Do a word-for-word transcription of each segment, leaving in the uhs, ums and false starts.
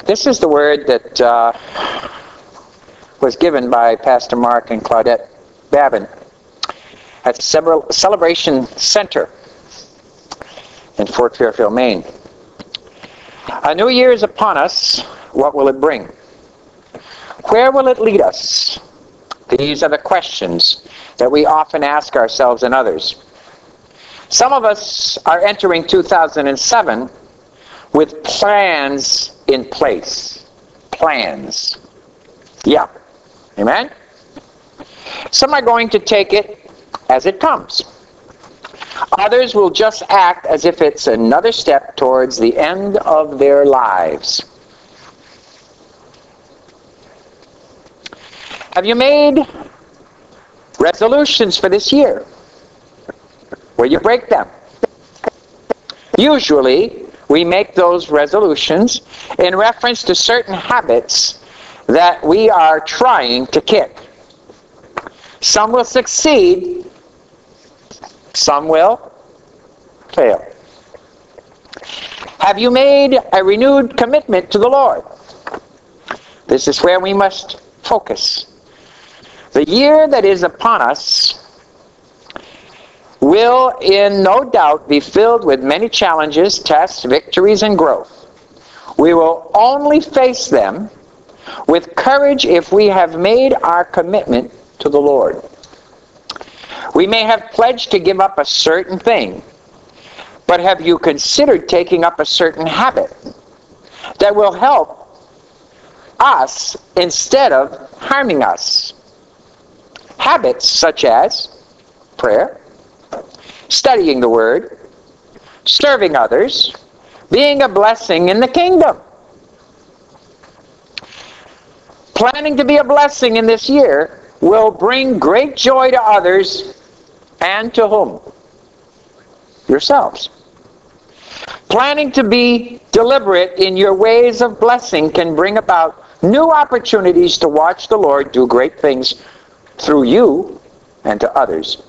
This is the word that uh, was given by Pastor Mark and Claudette Babin at the Celebration Center in Fort Fairfield, Maine. A new year is upon us. What will it bring? Where will it lead us? These are the questions that we often ask ourselves and others. Some of us are entering two thousand seven with plans in place. Plans. Yeah. Amen? Some are going to take it as it comes. Others will just act as if it's another step towards the end of their lives. Have you made resolutions for this year? Will you break them? Usually, we make those resolutions in reference to certain habits that we are trying to kick. Some will succeed, some will fail. Have you made a renewed commitment to the Lord? This is where we must focus. The year that is upon us will in no doubt be filled with many challenges, tests, victories, and growth. We will only face them with courage if we have made our commitment to the Lord. We may have pledged to give up a certain thing, but have you considered taking up a certain habit that will help us instead of harming us? Habits such as prayer, studying the Word, serving others, being a blessing in the kingdom. Planning to be a blessing in this year will bring great joy to others, and to whom? Yourselves. Planning to be deliberate in your ways of blessing can bring about new opportunities to watch the Lord do great things through you and to others.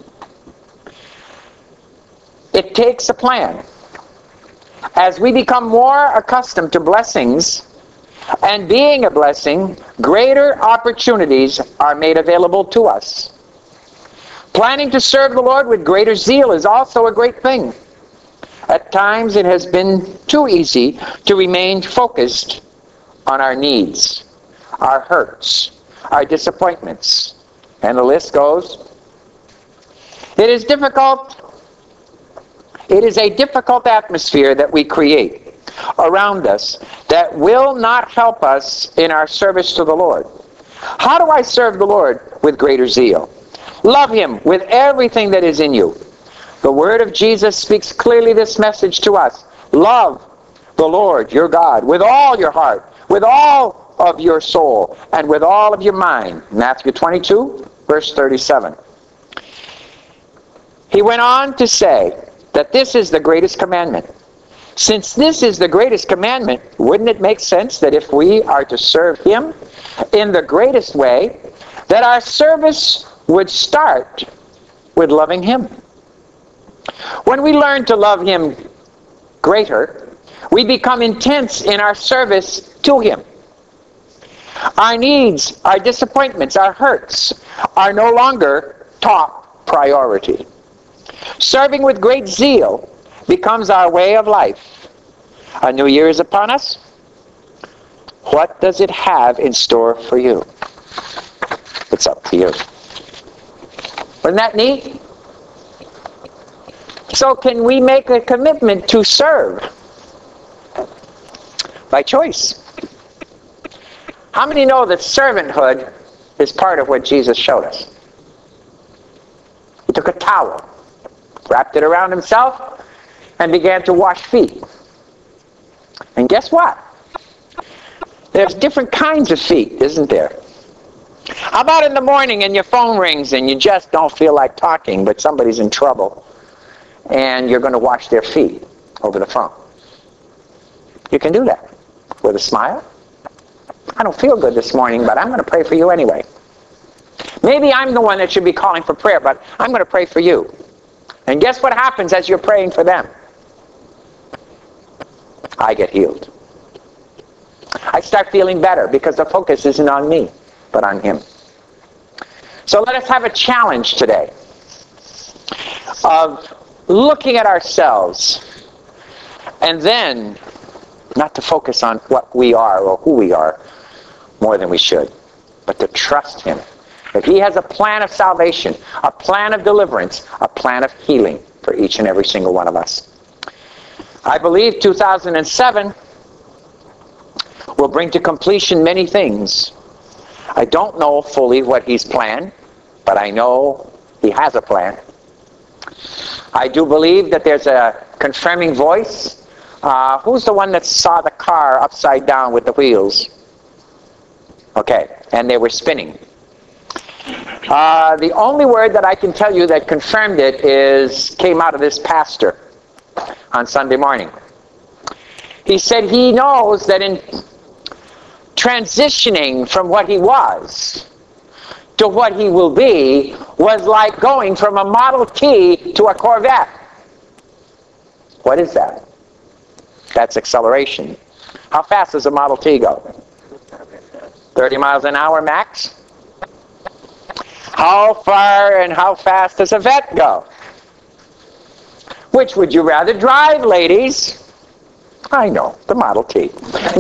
It takes a plan. As we become more accustomed to blessings and being a blessing, greater opportunities are made available to us. Planning to serve the Lord with greater zeal is also a great thing. At times it has been too easy to remain focused on our needs, our hurts, our disappointments, and the list goes. It is difficult It is a difficult atmosphere that we create around us that will not help us in our service to the Lord. How do I serve the Lord with greater zeal? Love Him with everything that is in you. The Word of Jesus speaks clearly this message to us. Love the Lord your God with all your heart, with all of your soul, and with all of your mind. Matthew twenty-two, verse thirty-seven. He went on to say that this is the greatest commandment. Since this is the greatest commandment, wouldn't it make sense that if we are to serve Him in the greatest way, that our service would start with loving Him? When we learn to love Him greater, we become intense in our service to Him. Our needs, our disappointments, our hurts are no longer top priority. Serving with great zeal becomes our way of life. A new year is upon us. What does it have in store for you? It's up to you. Isn't that neat? So can we make a commitment to serve? By choice. How many know that servanthood is part of what Jesus showed us? He took a towel, wrapped it around Himself, and began to wash feet. And guess what? There's different kinds of feet, isn't there? How about in the morning and your phone rings and you just don't feel like talking, but somebody's in trouble, and you're going to wash their feet over the phone? You can do that with a smile. I don't feel good this morning, but I'm going to pray for you anyway. Maybe I'm the one that should be calling for prayer, but I'm going to pray for you. And guess what happens as you're praying for them? I get healed. I start feeling better because the focus isn't on me, but on Him. So let us have a challenge today of looking at ourselves and then not to focus on what we are or who we are more than we should, but to trust Him. That He has a plan of salvation, a plan of deliverance, a plan of healing for each and every single one of us. I believe two thousand seven will bring to completion many things. I don't know fully what He's planned, but I know He has a plan. I do believe that there's a confirming voice. Uh, who's the one that saw the car upside down with the wheels? Okay, and they were spinning. Uh, the only word that I can tell you that confirmed it is came out of this pastor on Sunday morning. He said he knows that in transitioning from what he was to what he will be was like going from a Model T to a Corvette. What is that? That's acceleration. How fast does a Model T go? thirty miles an hour max? How far and how fast does a Vette go? Which would you rather drive, ladies? I know, the Model T.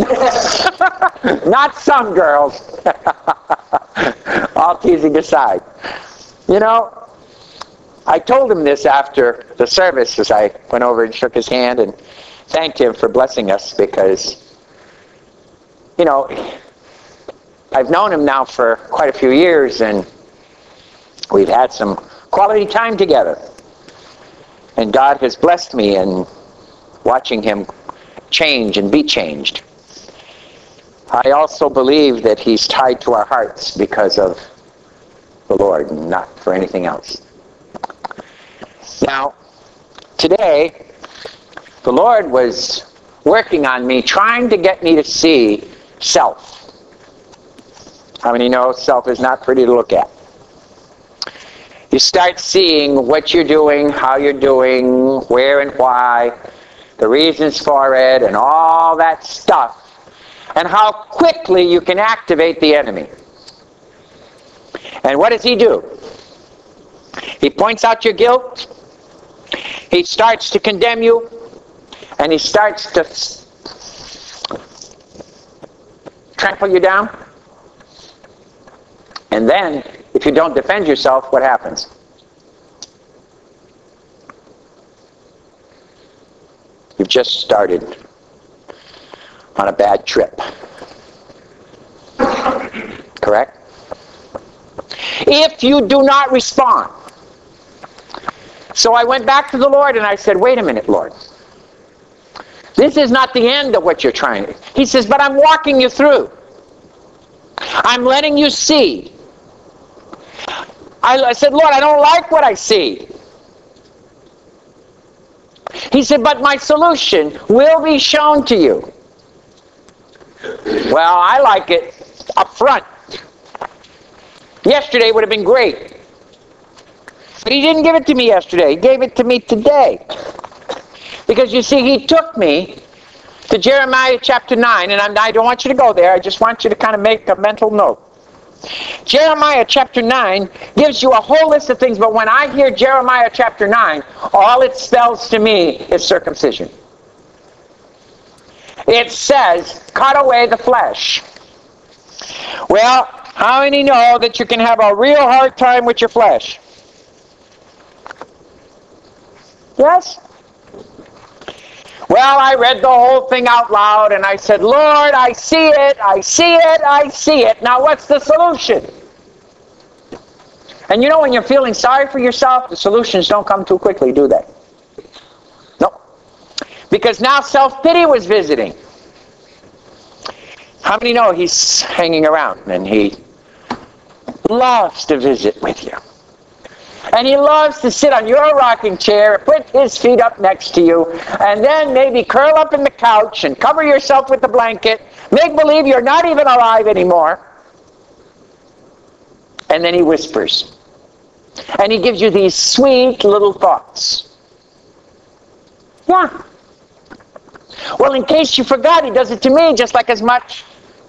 Not some girls. All teasing aside. You know, I told him this after the service as I went over and shook his hand and thanked him for blessing us because, you know, I've known him now for quite a few years and we've had some quality time together. And God has blessed me in watching him change and be changed. I also believe that He's tied to our hearts because of the Lord and not for anything else. Now, today, the Lord was working on me, trying to get me to see self. How many know self is not pretty to look at? You start seeing what you're doing, how you're doing, where and why, the reasons for it, and all that stuff, and how quickly you can activate the enemy. And what does he do? He points out your guilt, he starts to condemn you, and he starts to trample you down. And then, if you don't defend yourself, what happens? You've just started on a bad trip. Correct? If you do not respond. So I went back to the Lord and I said, wait a minute, Lord. This is not the end of what you're trying to. He says, but I'm walking you through. I'm letting you see. I said, Lord, I don't like what I see. He said, but my solution will be shown to you. Well, I like it up front. Yesterday would have been great. But he didn't give it to me yesterday. He gave it to me today. Because you see, he took me to Jeremiah chapter nine, and I'm, I don't want you to go there. I just want you to kind of make a mental note. Jeremiah chapter nine gives you a whole list of things, but when I hear Jeremiah chapter nine, all it spells to me is circumcision. It says, cut away the flesh. Well, how many know that you can have a real hard time with your flesh? Yes? Well, I read the whole thing out loud and I said, Lord, I see it, I see it, I see it. Now what's the solution? And you know when you're feeling sorry for yourself, the solutions don't come too quickly, do they? No. Because now self-pity was visiting. How many know he's hanging around and he loves to visit with you? And he loves to sit on your rocking chair, put his feet up next to you, and then maybe curl up in the couch and cover yourself with the blanket, make believe you're not even alive anymore. And then he whispers. And he gives you these sweet little thoughts. Yeah. Well, in case you forgot, he does it to me just like as much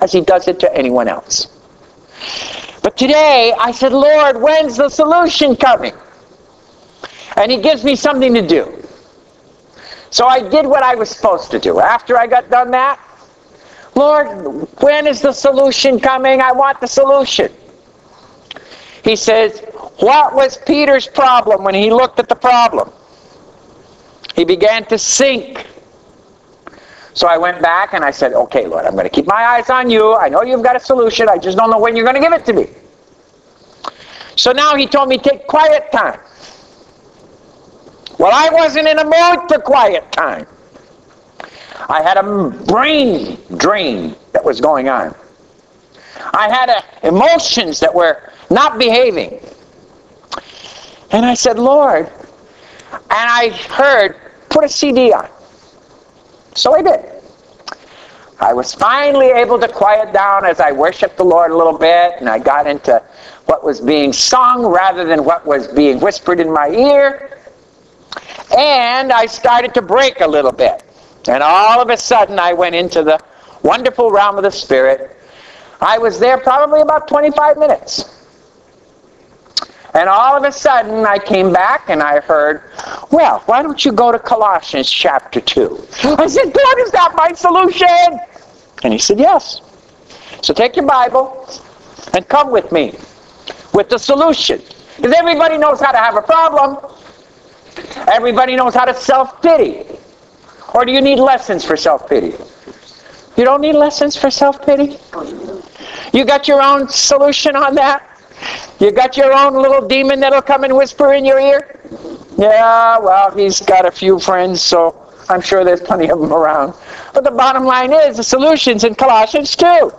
as he does it to anyone else. But today, I said, Lord, when's the solution coming? And he gives me something to do. So I did what I was supposed to do. After I got done that, Lord, when is the solution coming? I want the solution. He says, what was Peter's problem when he looked at the problem? He began to sink. So I went back and I said, okay, Lord, I'm going to keep my eyes on you. I know you've got a solution. I just don't know when you're going to give it to me. So now he told me, take quiet time. Well, I wasn't in a mood for quiet time. I had a brain drain that was going on. I had a, emotions that were not behaving. And I said, Lord, and I heard, put a C D on. So I did. I was finally able to quiet down as I worshiped the Lord a little bit, and I got into what was being sung rather than what was being whispered in my ear. And I started to break a little bit. And all of a sudden I went into the wonderful realm of the Spirit. I was there probably about twenty-five minutes. And all of a sudden I came back and I heard, well, why don't you go to Colossians chapter two? I said, God, is that my solution? And he said, yes. So take your Bible and come with me with the solution. Because everybody knows how to have a problem. Everybody knows how to self-pity. Or do you need lessons for self-pity? You don't need lessons for self-pity? You got your own solution on that? You got your own little demon that'll come and whisper in your ear? Yeah, well, he's got a few friends, so I'm sure there's plenty of them around. But the bottom line is, the solution's in Colossians two.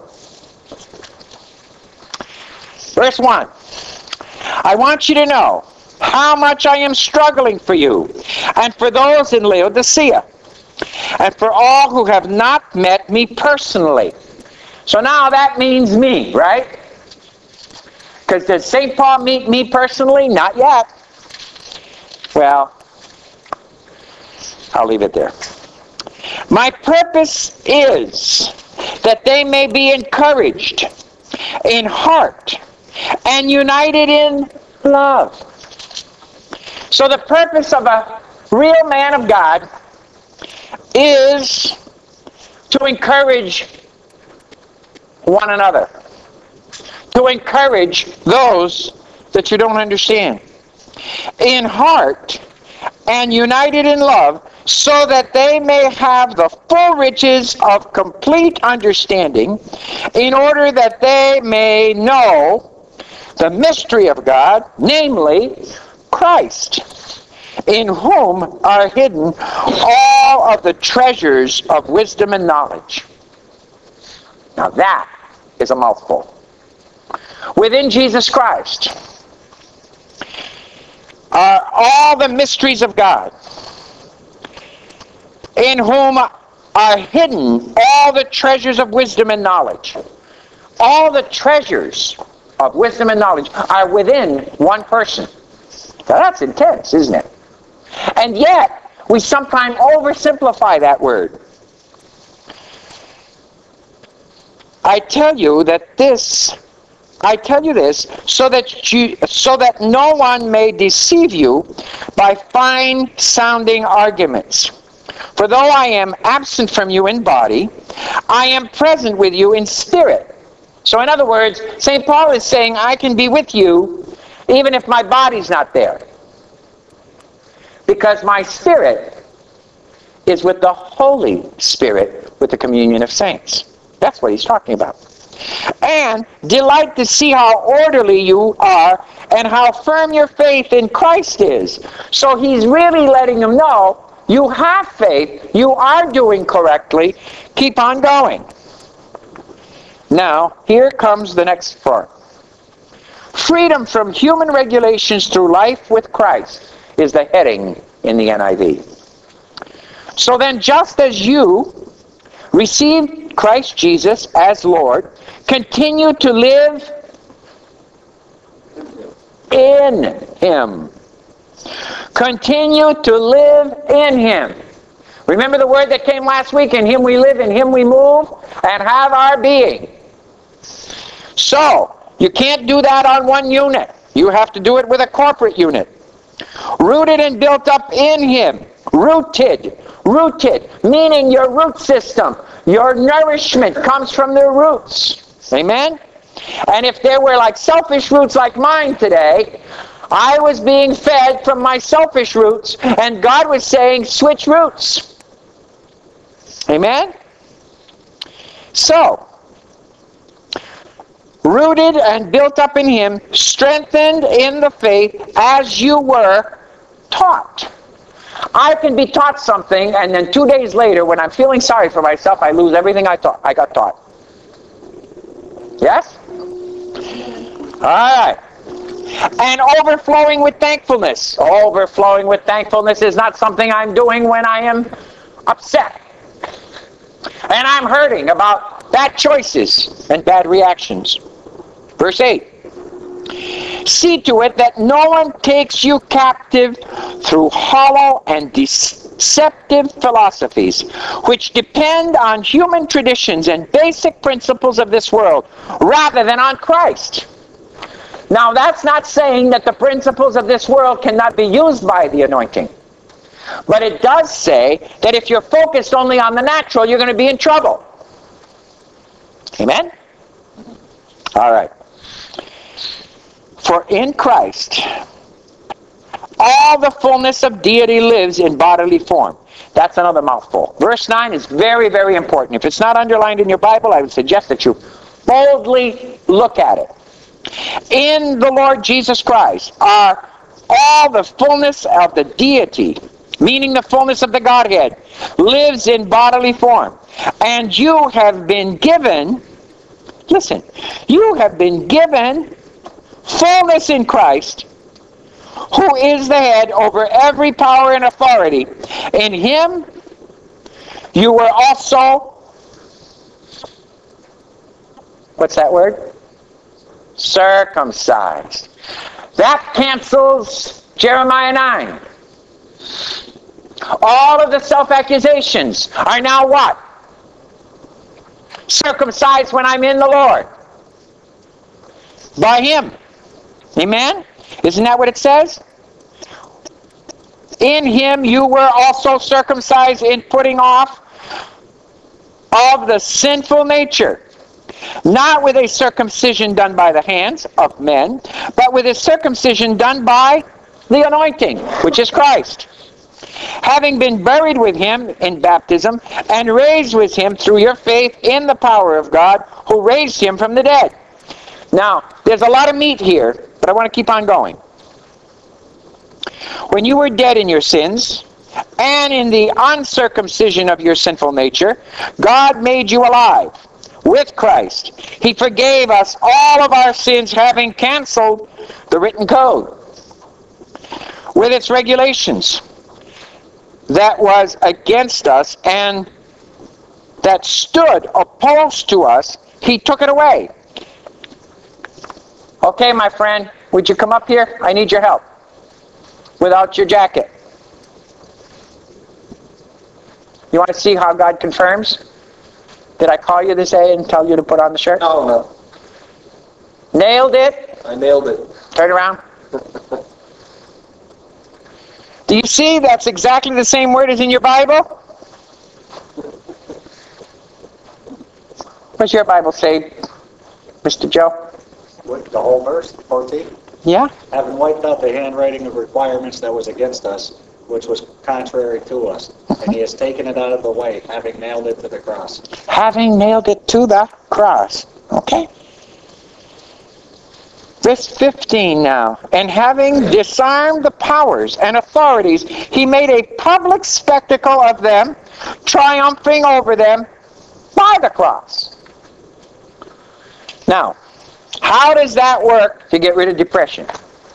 Verse one. I want you to know how much I am struggling for you, and for those in Laodicea, and for all who have not met me personally. So now that means me, right? Because does Saint Paul meet me personally? Not yet. Well, I'll leave it there. My purpose is that they may be encouraged in heart and united in love. So the purpose of a real man of God is to encourage one another. To encourage those that you don't understand. In heart and united in love, so that they may have the full riches of complete understanding, in order that they may know the mystery of God, namely Christ, in whom are hidden all of the treasures of wisdom and knowledge. Now that is a mouthful. Within Jesus Christ are all the mysteries of God, in whom are hidden all the treasures of wisdom and knowledge. All the treasures of wisdom and knowledge are within one person. Now that's intense, isn't it? And yet, we sometimes oversimplify that word. I tell you that this, I tell you this, so that you, so that no one may deceive you by fine-sounding arguments. For though I am absent from you in body, I am present with you in spirit. So in other words, Saint Paul is saying, I can be with you even if my body's not there. Because my spirit is with the Holy Spirit, with the communion of saints. That's what he's talking about. And delight to see how orderly you are and how firm your faith in Christ is. So he's really letting them know, you have faith, you are doing correctly, keep on going. Now, here comes the next part. Freedom from human regulations through life with Christ is the heading in the N I V. So then, just as you received Christ Jesus as Lord, continue to live in Him. Continue to live in Him. Remember the word that came last week? In him we live, in him we move, and have our being. So, you can't do that on one unit. You have to do it with a corporate unit. Rooted and built up in him. Rooted. Rooted. Meaning your root system. Your nourishment comes from the roots. Amen? And if there were like selfish roots like mine today, I was being fed from my selfish roots, and God was saying, switch roots. Amen? So, rooted and built up in him, strengthened in the faith as you were taught. I can be taught something, and then two days later, when I'm feeling sorry for myself, I lose everything I taught. I got taught. Yes? All right. And overflowing with thankfulness. Overflowing with thankfulness is not something I'm doing when I am upset. And I'm hurting about bad choices and bad reactions. Verse eight. See to it that no one takes you captive through hollow and deceptive philosophies, which depend on human traditions and basic principles of this world, rather than on Christ. Now, that's not saying that the principles of this world cannot be used by the anointing. But it does say that if you're focused only on the natural, you're going to be in trouble. Amen? All right. For in Christ, all the fullness of deity lives in bodily form. That's another mouthful. Verse nine is very, very important. If it's not underlined in your Bible, I would suggest that you boldly look at it. In the Lord Jesus Christ are all the fullness of the deity, meaning the fullness of the Godhead, lives in bodily form. And you have been given, listen, you have been given fullness in Christ, who is the head over every power and authority. In him you were also, what's that word? Circumcised. That cancels Jeremiah nine. All of the self-accusations are now what? Circumcised when I'm in the Lord. By him. Amen? Isn't that what it says? In him you were also circumcised in putting off of the sinful nature. Not with a circumcision done by the hands of men, but with a circumcision done by the anointing, which is Christ. Having been buried with him in baptism, and raised with him through your faith in the power of God, who raised him from the dead. Now, there's a lot of meat here, but I want to keep on going. When you were dead in your sins, and in the uncircumcision of your sinful nature, God made you alive with Christ. He forgave us all of our sins, having canceled the written code with its regulations that was against us and that stood opposed to us. He took it away. Okay, my friend, would you come up here? I need your help. Without your jacket. You want to see how God confirms? Did I call you this day and tell you to put on the shirt? No, no. Nailed it? I nailed it. Turn around. Do you see that's exactly the same word as in your Bible? What's your Bible say, Mister Joe? What, the whole verse, fourteen? Yeah? Having wiped out the handwriting of requirements that was against us, which was contrary to us. Mm-hmm. And he has taken it out of the way, having nailed it to the cross. Having nailed it to the cross. Okay. Verse fifteen now. And having disarmed the powers and authorities, he made a public spectacle of them, triumphing over them by the cross. Now, how does that work to get rid of depression?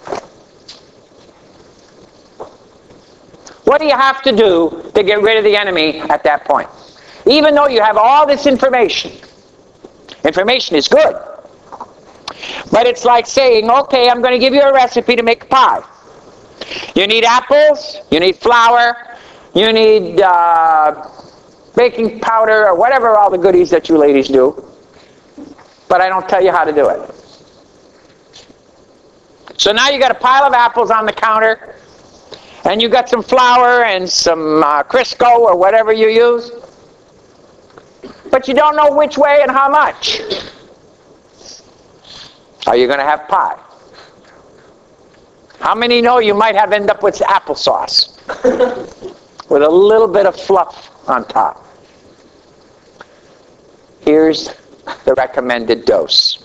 What do you have to do to get rid of the enemy at that point? Even though you have all this information. Information is good. But it's like saying, okay, I'm going to give you a recipe to make a pie. You need apples, you need flour, You need uh, baking powder or whatever all the goodies that you ladies do. But I don't tell you how to do it. So now you got a pile of apples on the counter, and you got some flour and some uh, Crisco or whatever you use, but you don't know which way and how much. Are you going to have pie? How many know you might have end up with applesauce with a little bit of fluff on top? Here's the recommended dose.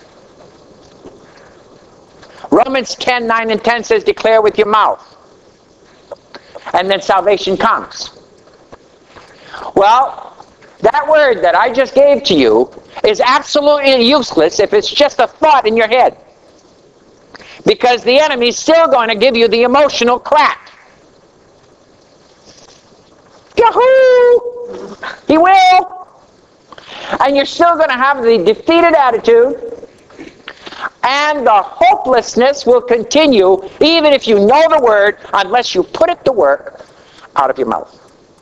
Romans ten, nine and ten says, declare with your mouth, and then salvation comes. Well, that word that I just gave to you is absolutely useless if it's just a thought in your head. Because the enemy's still going to give you the emotional crack. Yahoo! He will! And you're still going to have the defeated attitude. And the hopelessness will continue even if you know the word, unless you put it to work out of your mouth.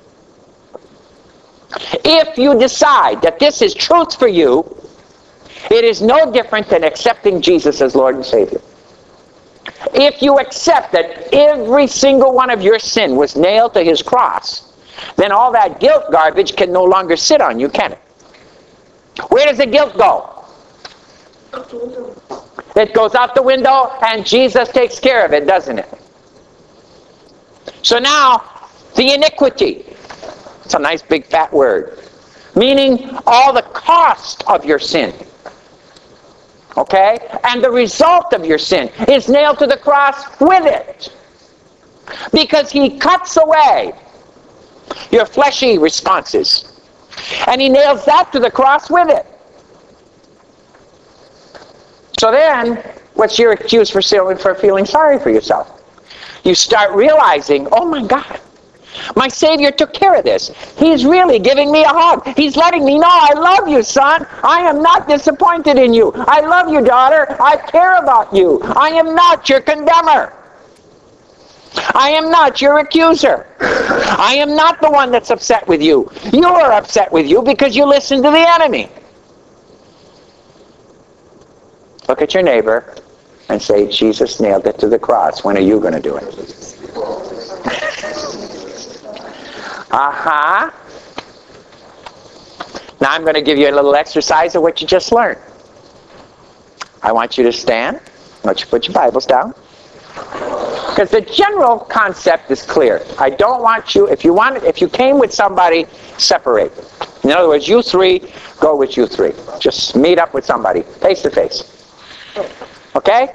If you decide that this is truth for you, it is no different than accepting Jesus as Lord and Savior. If you accept that every single one of your sin was nailed to his cross, then all that guilt garbage can no longer sit on you, can it? Where does the guilt go? It goes out the window, and Jesus takes care of it, doesn't it? So now, the iniquity. It's a nice big fat word. Meaning all the cost of your sin. Okay? And the result of your sin is nailed to the cross with it. Because he cuts away your fleshy responses. And he nails that to the cross with it. So then, what's your excuse for feeling, for feeling sorry for yourself? You start realizing, oh my God, my Savior took care of this. He's really giving me a hug. He's letting me know, I love you, son. I am not disappointed in you. I love you, daughter. I care about you. I am not your condemner. I am not your accuser. I am not the one that's upset with you. You are upset with you because you listened to the enemy. Look at your neighbor and say, Jesus nailed it to the cross. When are you going to do it? Uh-huh. Now I'm going to give you a little exercise of what you just learned. I want you to stand. I want you to put your Bibles down. Because the general concept is clear. I don't want you, if you want, if you came with somebody, separate. In other words, you three, go with you three. Just meet up with somebody, face to face. Okay?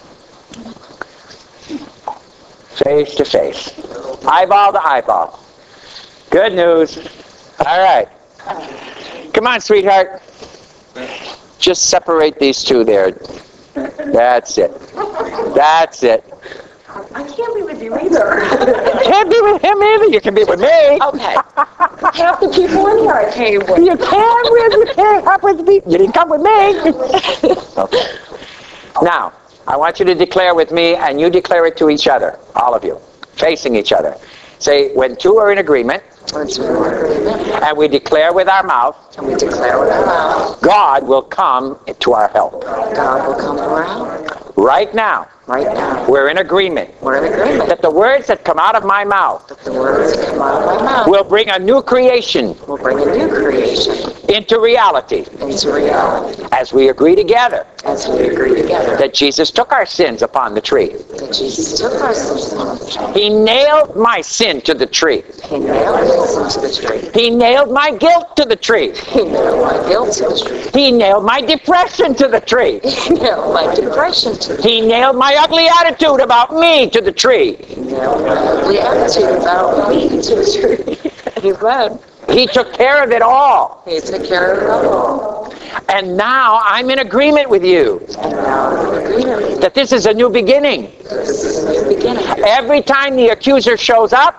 Face to face. Eyeball to eyeball. Good news. All right. Come on, sweetheart. Just separate these two there. That's it. That's it. I can't be with you either. You can't be with him either. You can be with me. Okay. Half the people in here I came with. You can't with you can't come with me. You didn't come with me. Okay. Now, I want you to declare with me, and you declare it to each other, all of you, facing each other. Say, when two are in agreement, When two are in agreement, and we declare with our mouth, and we declare with our mouth, God will come to our help. God will come to our help. Right now, Right now, we're in agreement we're in agreement that the words that come out of my mouth that the words that come out of my mouth will bring a new creation will bring a new creation into reality into reality as we agree together as we agree together that Jesus took our sins upon the tree. that Jesus took our sins on the tree. He nailed my sin to the tree. He nailed his sin to the tree. He nailed my guilt to the tree. He nailed my guilt to the tree. He nailed my depression to the tree. He nailed my depression to the tree. He nailed my ugly attitude about me to the tree. He nailed my ugly attitude about me to the tree. Amen. He took care of it all. He took care of it all. And now I'm in agreement with you And now I'm in agreement. that this is a new beginning. This is a new beginning. Every time the accuser shows up, And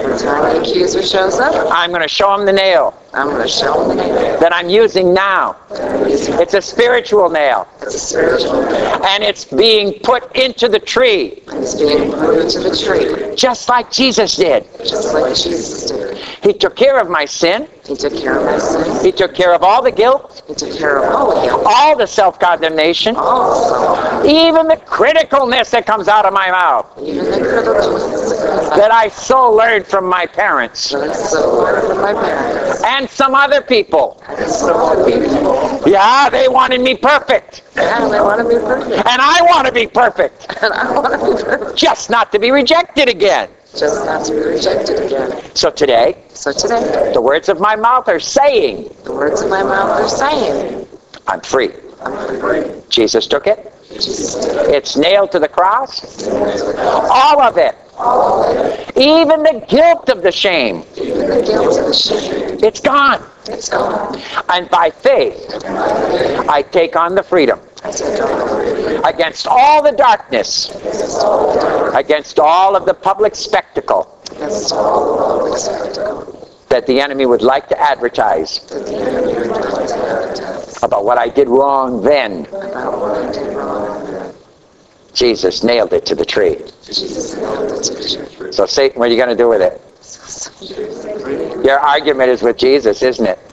Every time the accuser shows up, I'm going to show him the nail I'm going to show him the nail. that I'm using now. It's a spiritual nail. It's a spiritual nail. And it's being put into the tree. It's being put into the tree. Just like Jesus did. Just like Jesus did. He took care of my sin. He took care of my sin. He took care of all the guilt. He took care of all the guilt. All the self-condemnation. Also, Even the criticalness that comes out of my mouth. even the criticalness That I so learned from my parents. that I so learned from my parents. And some other people. And some other people. Yeah, they wanted me perfect. Yeah, they want to be perfect. And I want to be perfect. And I want to be perfect. Just not to be rejected again. Just not to be rejected again. So today, So today, the words of my mouth are saying, the words of my mouth are saying, I'm free. I'm free. Jesus took it. Jesus did it. It's nailed to the cross. All of it. All of it. Even the guilt of the shame. Even the guilt of the shame. It's gone. It's gone. And by faith, I take on the freedom I take on the freedom. against all the darkness, Against all the dark. against all of the public spectacle Against all the public spectacle. that the enemy would like to advertise That the enemy would like to advertise. about what I did wrong then. About what I did wrong. Jesus nailed it to the tree. Jesus nailed it to the tree. So Satan, what are you going to do with it? Your argument is with Jesus, isn't it?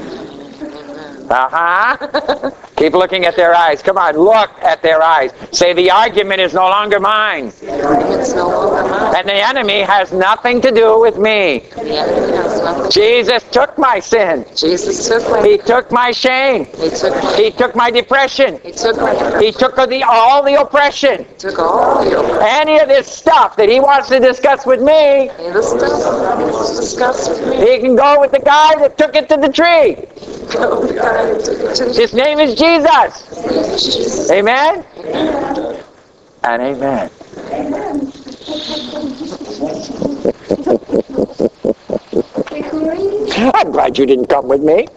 Uh-huh. Keep looking at their eyes. Come on, look at their eyes. Say, the argument is no longer mine. The argument's no longer mine. And the enemy has nothing to do with me. The enemy has nothing. Jesus took my sin. Jesus took my. He took my shame. He took my. He took my depression. He took my. He took the, all the oppression. He took all the oppression. Any of this stuff that he wants to discuss with me, And the stuff that he wants to discuss with me. he can go with the guy that took it to the tree. Go with the guy that took it to the His name is Jesus. Jesus. Amen? And amen. I'm glad you didn't come with me.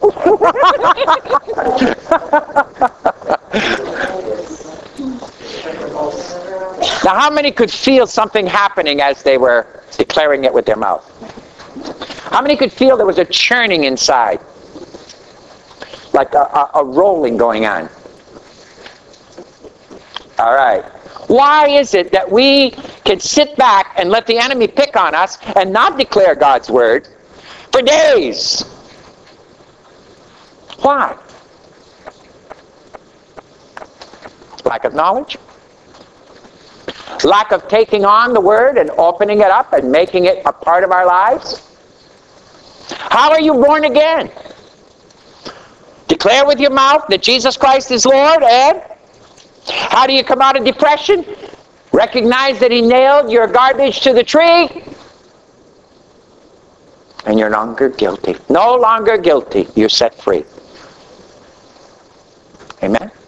Now, how many could feel something happening as they were declaring it with their mouth? How many could feel there was a churning inside? Like a, a, a rolling going on. All right. Why is it that we can sit back and let the enemy pick on us and not declare God's word for days? Why? Lack of knowledge? Lack of taking on the word and opening it up and making it a part of our lives? How are you born again? Declare with your mouth that Jesus Christ is Lord, and how do you come out of depression? Recognize that he nailed your garbage to the tree, and you're no longer guilty. No longer guilty. You're set free. Amen?